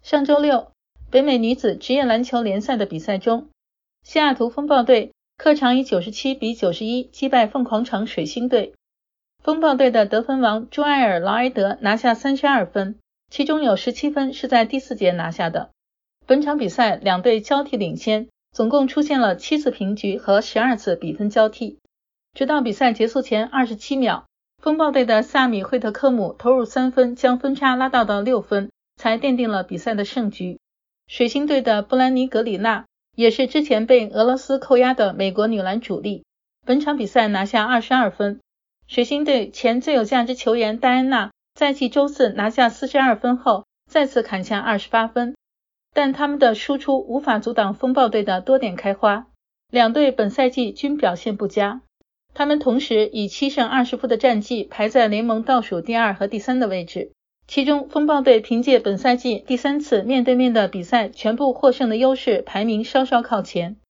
上周六，北美女子职业篮球联赛的比赛中，西雅图风暴队客场以97-91击败凤凰城水星队。风暴队的得分王朱埃尔·劳埃德拿下32分，其中有17分是在第4节拿下的。本场比赛两队交替领先，总共出现了7次平局和12次比分交替。直到比赛结束前27秒，风暴队的萨米·惠特科姆投入3分，将分差拉大到6分，才奠定了比赛的胜局。水星队的布兰妮·格里纳也是之前被俄罗斯扣押的美国女篮主力，本场比赛拿下22分。水星队前最有价值球员戴安娜在继周四拿下42分后，再次砍下28分，但他们的输出无法阻挡风暴队的多点开花。两队本赛季均表现不佳，他们同时以7胜20负的战绩排在联盟倒数第2和第3的位置。其中风暴队凭借本赛季第3次面对面的比赛全部获胜的优势，排名稍稍靠前。